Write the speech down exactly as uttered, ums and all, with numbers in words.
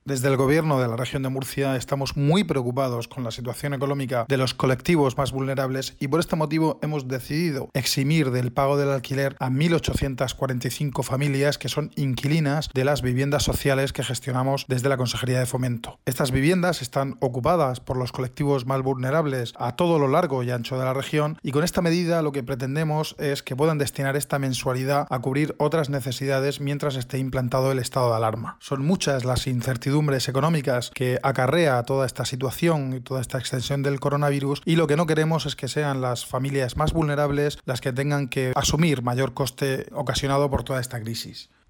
Desde el Gobierno de la región de Murcia estamos muy preocupados con la situación económica de los colectivos más vulnerables y por este motivo hemos decidido eximir del pago del alquiler a mil ochocientas cuarenta y cinco familias que son inquilinas de las viviendas sociales que gestionamos desde la Consejería de Fomento. Estas viviendas están ocupadas por los colectivos más vulnerables a todo lo largo y ancho de la región y con esta medida lo que pretendemos es que puedan destinar esta mensualidad a cubrir otras necesidades mientras esté implantado el estado de alarma. Son muchas las incertidumbres económicas que acarrea toda esta situación y toda esta extensión del coronavirus y lo que no queremos es que sean las familias más vulnerables las que tengan que asumir mayor coste ocasionado por toda esta crisis.